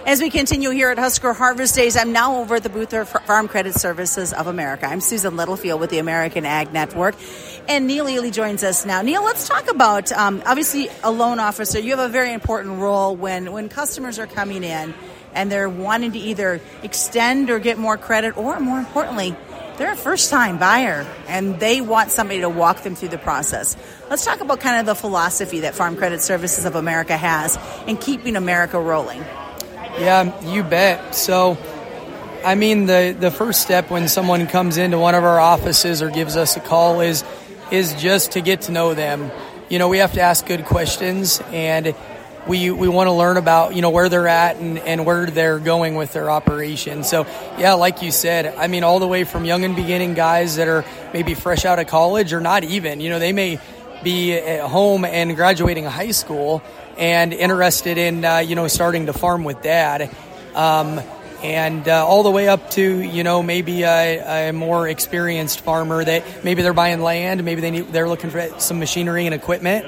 As we continue here at Husker Harvest Days, I'm now over at the booth of Farm Credit Services of America. I'm Susan Littlefield with the American Ag Network, and Neil Ely joins us now. Neil, let's talk about, obviously, a loan officer. You have a very important role when customers are coming in and they're wanting to either extend or get more credit, or more importantly, they're a first-time buyer and they want somebody to walk them through the process. Let's talk about kind of the philosophy that Farm Credit Services of America has in keeping America rolling. Yeah, you bet. So, I mean, the first step when someone comes into one of our offices or gives us a call is just to get to know them. You know, we have to ask good questions, and we want to learn about, you know, where they're at and where they're going with their operation. So, yeah, like you said, I mean, all the way from young and beginning guys that are maybe fresh out of college or not even, you know, they may be at home and graduating high school and interested in, you know, starting to farm with dad. And all the way up to, you know, maybe a more experienced farmer that maybe they're buying land, maybe they're looking for some machinery and equipment,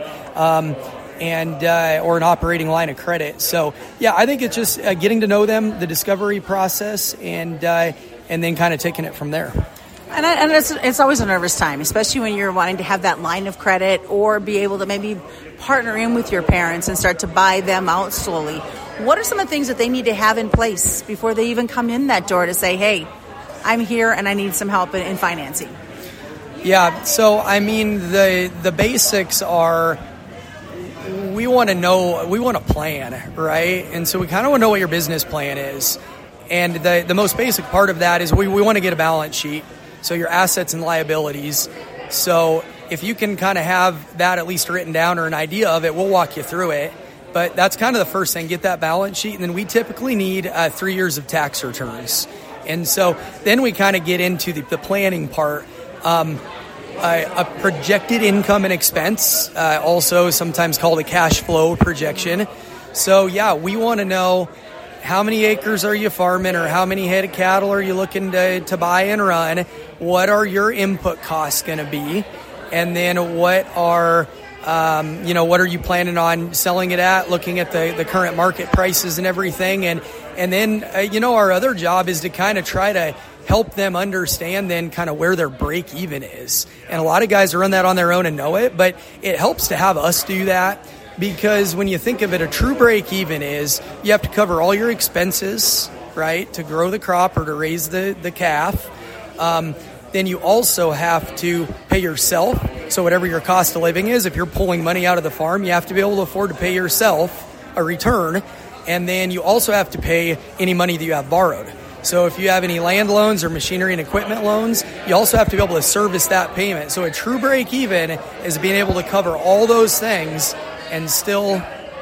and or an operating line of credit. So, yeah, I think it's just getting to know them, the discovery process, and then kind of taking it from there. And it's always a nervous time, especially when you're wanting to have that line of credit or be able to maybe partner in with your parents and start to buy them out slowly. What are some of the things that they need to have in place before they even come in that door to say, hey, I'm here and I need some help in financing? Yeah, so I mean, the basics are, we want to plan, right? And so we kind of want to know what your business plan is. And the most basic part of that is we want to get a balance sheet. So your assets and liabilities. So if you can kind of have that at least written down or an idea of it, we'll walk you through it. But that's kind of the first thing, get that balance sheet. And then we typically need 3 years of tax returns. And so then we kind of get into the planning part. A projected income and expense, also sometimes called a cash flow projection. So, yeah, we want to know how many acres are you farming, or how many head of cattle are you looking to buy and run? What are your input costs going to be? And then what are you planning on selling it at, looking at the current market prices and everything. And then, our other job is to kind of try to help them understand then kind of where their break even is. And a lot of guys run that on their own and know it, but it helps to have us do that. Because when you think of it, a true break-even is you have to cover all your expenses, right, to grow the crop or to raise the calf. Then you also have to pay yourself. So whatever your cost of living is, if you're pulling money out of the farm, you have to be able to afford to pay yourself a return. And then you also have to pay any money that you have borrowed. So if you have any land loans or machinery and equipment loans, you also have to be able to service that payment. So a true break-even is being able to cover all those things and still,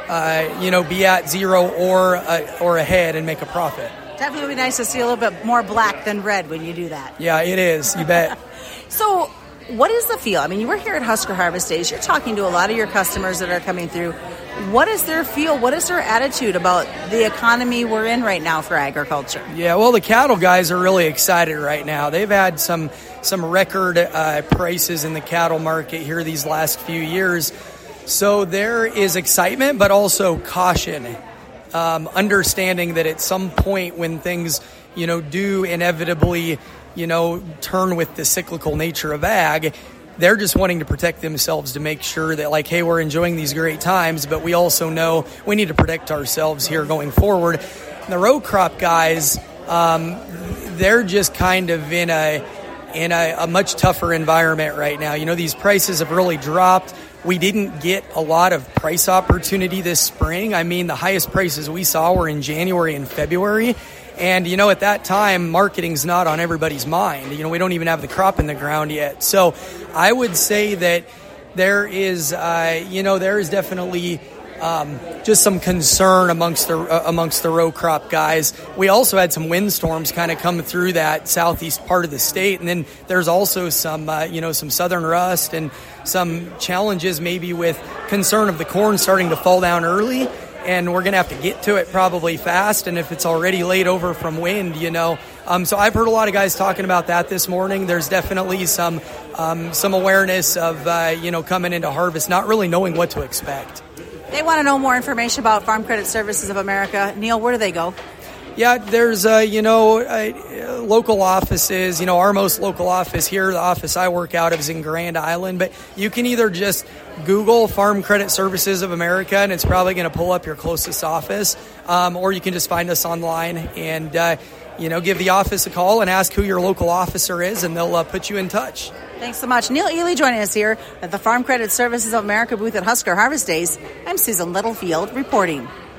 be at zero or ahead and make a profit. Definitely be nice to see a little bit more black than red when you do that. Yeah, it is. You bet. So what is the feel? I mean, you were here at Husker Harvest Days. You're talking to a lot of your customers that are coming through. What is their feel? What is their attitude about the economy we're in right now for agriculture? Yeah, well, the cattle guys are really excited right now. They've had some record prices in the cattle market here these last few years. So there is excitement, but also caution, understanding that at some point when things, do inevitably, turn with the cyclical nature of ag, they're just wanting to protect themselves to make sure that, like, hey, we're enjoying these great times, but we also know we need to protect ourselves here going forward. The row crop guys, they're just kind of in a much tougher environment right now. These prices have really dropped. We didn't get a lot of price opportunity this spring. I mean, the highest prices we saw were in January and February. And, at that time, marketing's not on everybody's mind. We don't even have the crop in the ground yet. So I would say that there is definitely just some concern amongst the row crop guys. We also had some windstorms kind of come through that southeast part of the state, and then there's also some some southern rust and some challenges maybe with concern of the corn starting to fall down early, and we're going to have to get to it probably fast. And if it's already laid over from wind, so I've heard a lot of guys talking about that this morning. There's definitely some awareness of coming into harvest, not really knowing what to expect. They want to know more information about Farm Credit Services of America. Neil, where do they go? Yeah, there's, local offices. Our most local office here, the office I work out of, is in Grand Island. But you can either just Google Farm Credit Services of America, and it's probably going to pull up your closest office. Or you can just find us online and, give the office a call and ask who your local officer is, and they'll put you in touch. Thanks so much. Neil Ely joining us here at the Farm Credit Services of America booth at Husker Harvest Days. I'm Susan Littlefield reporting.